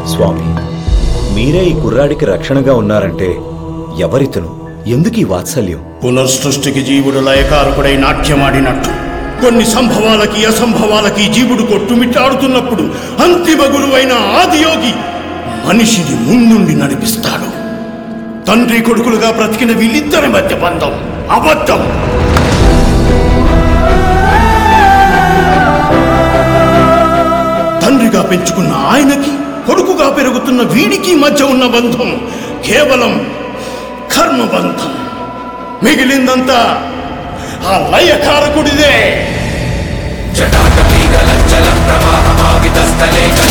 స్వామి, మీరే ఈ కుర్రాడికి రక్షణగా ఉన్నారంటే ఎవరితను? ఎందుకు ఈ వాత్సల్యం? పునర్సృష్టికి జీవుడు లయకారకుడై నాట్యమాడినట్టు కొన్ని సంభవాలకి అసంభవాలకి జీవుడు కొట్టుమిట్టాడుతున్నప్పుడు అంతిమ గురువైన ఆదియోగి మనిషిని ముందుండి నడిపిస్తాడు. తండ్రి కొడుకులుగా బ్రతికిన వీళ్ళిద్దరి మధ్య బంధం అబద్ధం. తండ్రిగా పెంచుకున్న ఆయనకి, కొడుకుగా పెరుగుతున్న వీడికి మధ్య ఉన్న బంధం కేవలం కర్మబంధం. మిగిలిందంతా ఆ లయకారకుడిదే. జటాటవీగలంచలం ప్రవాహమావితస్థలే